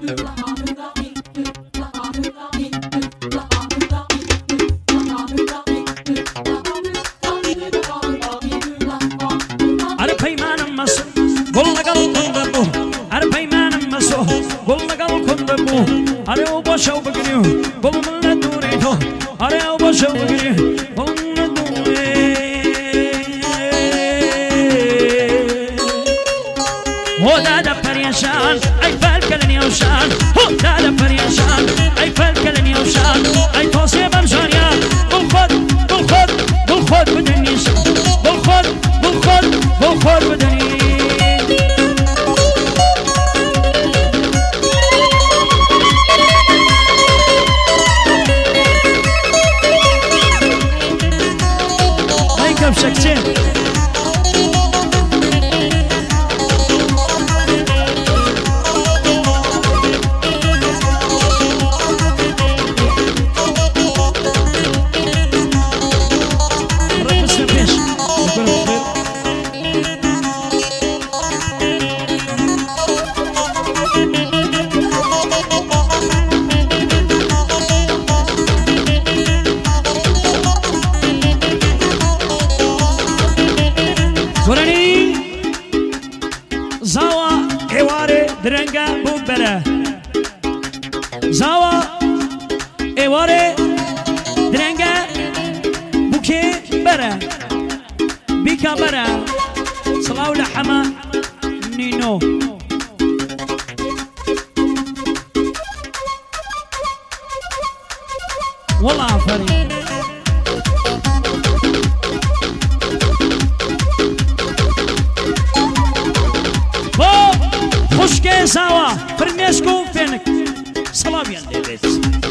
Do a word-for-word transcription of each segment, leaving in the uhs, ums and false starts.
أنا بيمان مسو قلنا قل كندبو أنا بيمان مسو قلنا قل كندبو أنا وبشو بقريو قل من الدوريتو أنا وبشو بقريو قل من الدوري هو دادا بريشان أي فالكلني وشان هو دادا بريشان أي فالكلني وشان أي توصي بمشانيا بالخد بالخد بالخد بدني بالخد بالخد بالخد بدني هاي كم شكتين درنگا بوبره زاوا ایواره درنگا بوکه بره بیکا بره صلاو لحما نینو والله آفرین خوشگه زاوا فرمسکو فنک سلامین دیوید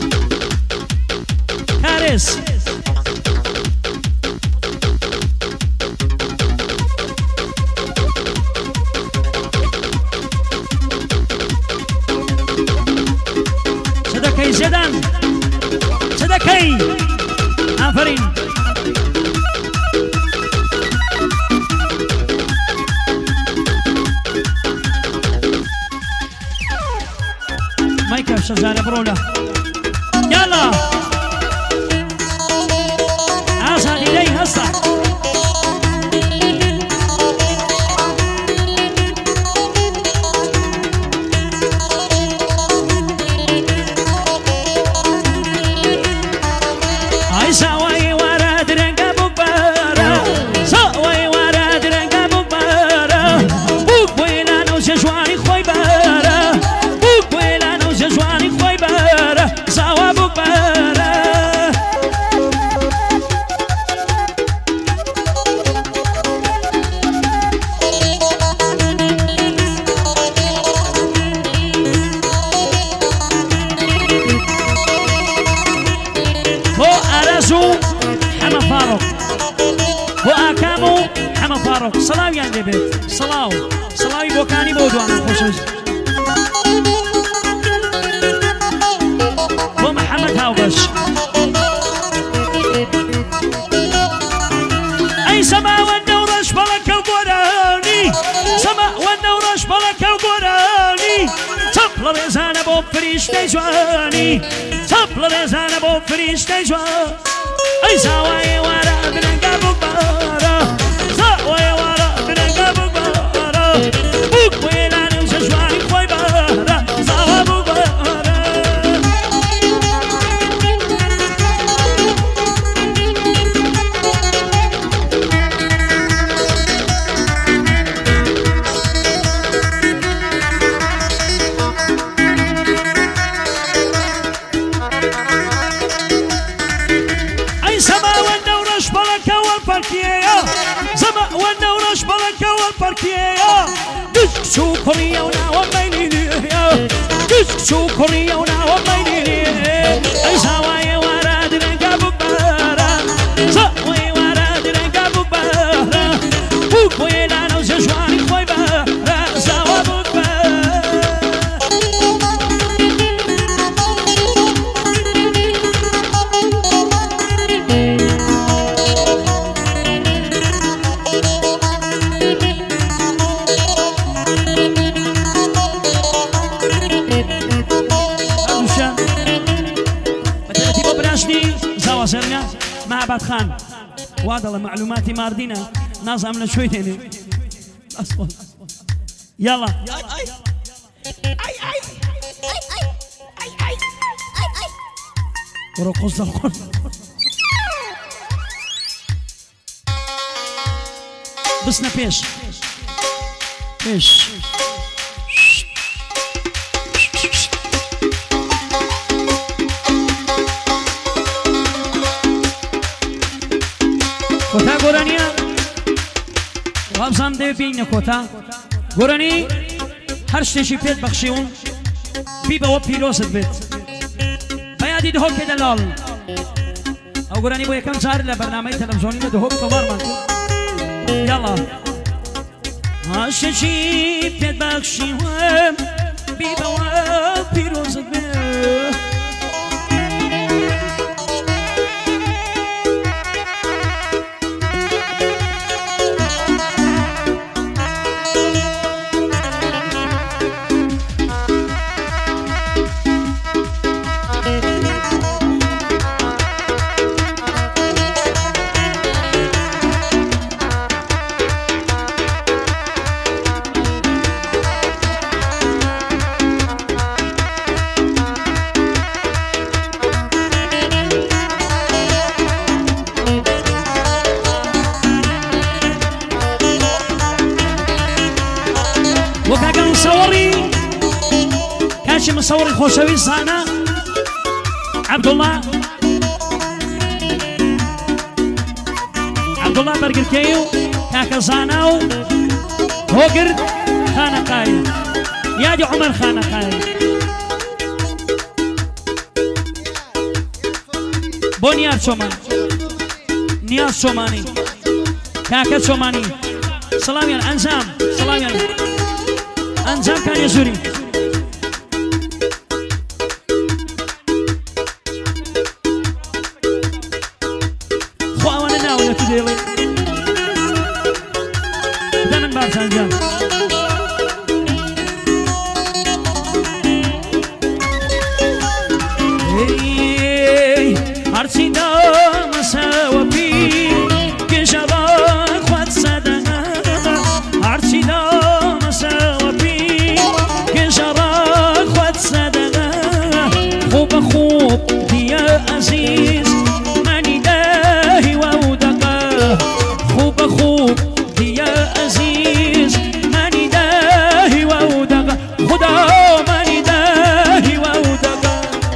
کارس صدقی زدن صدقی آفرین مايكا شزانة برولا يلا عصا إلي هسا هاي ساوي ورا درنقا بوبارا ساوي ورا درنقا بوبارا بوك ويلا نوسي شواني خوي بارا بوك ويلا نوسي شواني خوي بارا ساوا بوبارا هو أرسو حما فاروق هو أكامو حما فاروق صلاوي يعني دبيت صلاو صلاوي بوكاني بودوانا خوشوش هو محمد هاوبش أي سما والنورش بلك وبوراني سما والنورش بلك وبوراني تبل رزانة بو فريشتي جواني تبل رزانة بو فريشتي جواني أي زاوية ورا بننقا بوبارا زاوية ورا بننقا بوبارا بوك ويلا نوسى جواني خوي بارا زاوا بوبارا أي سما والنورش بلك والباركية سما والنورش بلك والباركية دشك شو كوريا وناوى بيني دشك شو كوريا وناوى بيني أي زوايا ورا درنقا بوبارا زوايا ورا درنقا بوبارا بوك ويلا نوسى جواني خوي بارا زوا بوبارا جابات خان وادڵە معلوماتی ماردینە نازام لە شوێ دێنێ یاڵا وەرە قۆز دەڵخۆن بسنە پێش پێش کۆتا گۆرانیە وابزان دەوێ بینە کۆتا گۆرانی هەر شتێکی پێت بەخشیون بی بەوە پیرۆزت بێت بەیادی دهۆک پێدە لاڵ ئەو گۆرانی بۆ یەکەم جار لە بەرنامەی تەلەڤیزۆنی لە دهۆک تەوارمان کرد یاڵا هاشتێکی پێت بەخشیوم بی بەوە پیرۆزت بێت مصوري خوشوي زانا عبد الله عبد الله برجر كيو كاكا زاناو هوجر خانقاي يادي عمر خانقاي بونيار شومان نياز شوماني كاكا شوماني سلام يا انزام سلام يا انزام كان يزوري ديلي ده من بعد سنجان هرچی دا مساوى بي كشباك خود صدقا هرچی دا مساوى بي كشباك خود صدقا خوب خوب يا عزيز خوب خوب يا عزيز ماني داهي وودقة خدا ماني داهي وودقة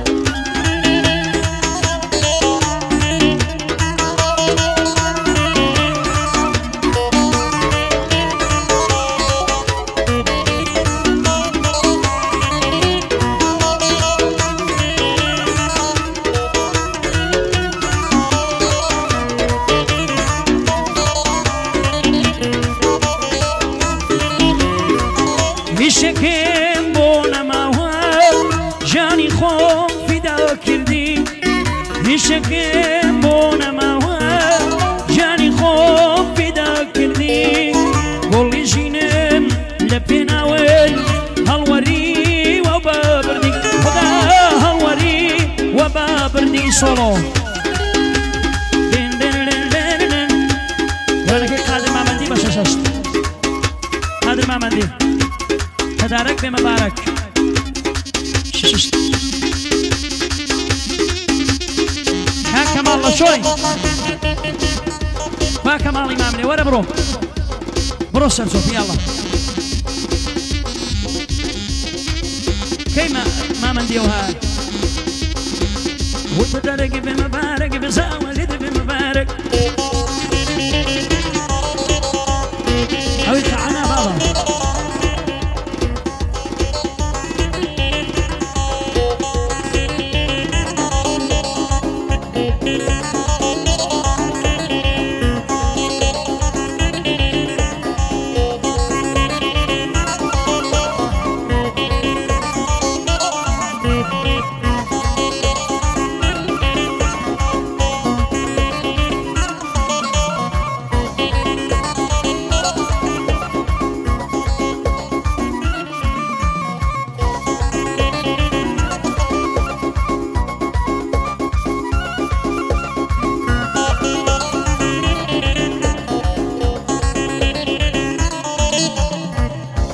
شکم بونم آوام جانی خوب فدا کردی شکم بونم آوام جانی خوب فدا کردی گلی جینم لپناول هالوری و بابردی خدا هالوری و بابردی سولو دن دن دن دن دن ولكن قادر ما مندي بشاشت قادر ما مندي تدارك بمبارك ها كمال الله شوي ما كمال إمامنا ولا برو برو سرسوف يلا كيما ما من ديوها وتدارك بمبارك بزاولد بمبارك أو يتعنا بابا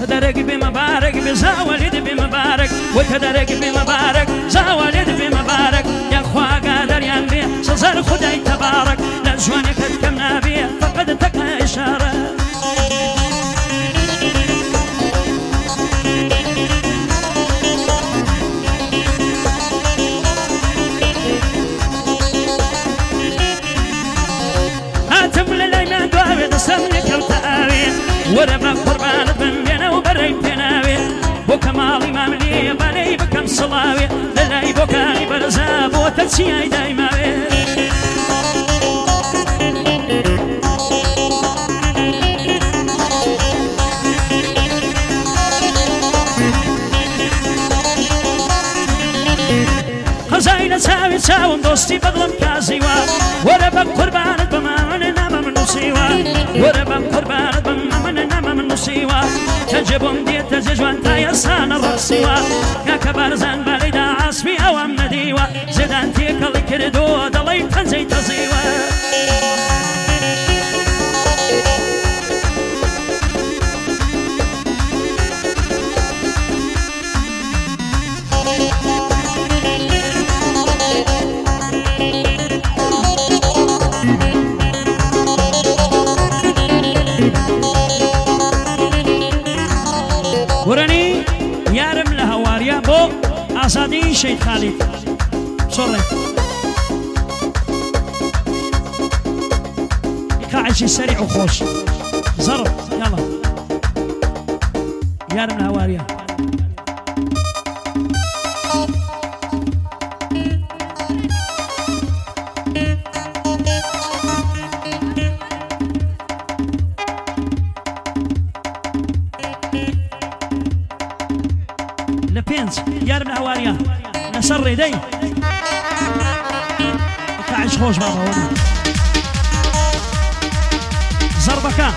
كدرك بمبارك بزاولد بمبارك وكدرك بمبارك زاولد بمبارك يا أخوة قادر ينبي سزر خداي تبارك لجوانك تكمنا بيه فقد تقى إشارة سمنك التآوي وربك قربانت من بينا وبري بيناوي وكمالي ما ملي بالي بكم صلاوي للاي بكاي برزاب وتتسياي دايماوي خزاينة ساوي ساوم دوستي بغلم كازيوا وربك قربانت بمامن نام من نصيوا وربك قربانت بمامن نام من نصيوا تجبهم ديت تزجوان تايسان الرقصيوا يا كبارزان باليدا عصبي اوام نديوا زيدان تيكال كردو دلي تنزي تزيوا ورني يارم لهواريا بو أسادين شيخ خالد صوري قاعد شي سريع وخوش ضرب يلا يارم لهواريا لبينز يارم الهواريا نسر يدي كعش خوش بابا هون زربكا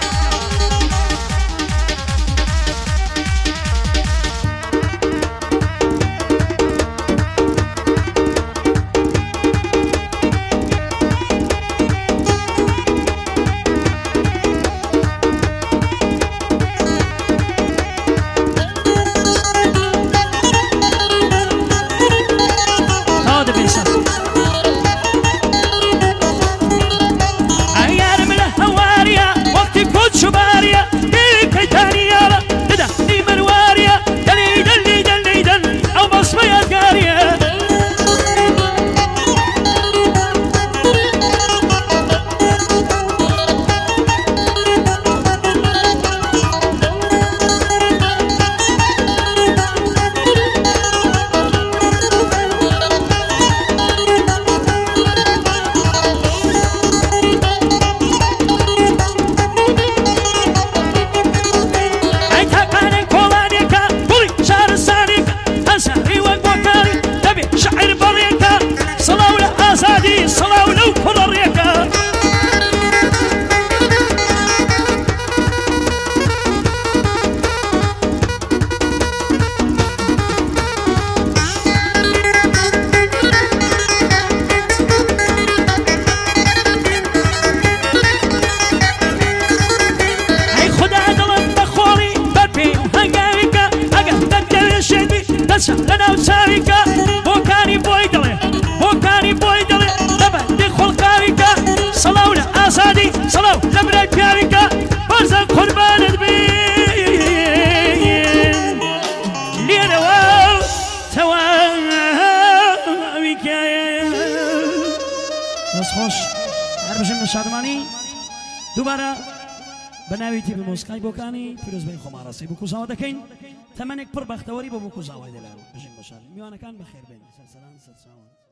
لنا وساويكا بوكاني بويدلي بوكاني بويدلي لبا دخل قاويكا صلاو لأسادي صلاو لمرا كاويكا برزان قربان البين لينا واو تواويكا ناس خوش هربشن شادماني دوباره بناويتي بموسكاي بوكاني فيروز بين خمارسي بوكو زاودكين تمنك پر بختوري بوكو زاوي دلارو بجن بشار ميوانا كان بخير بين سلسلان سلسلان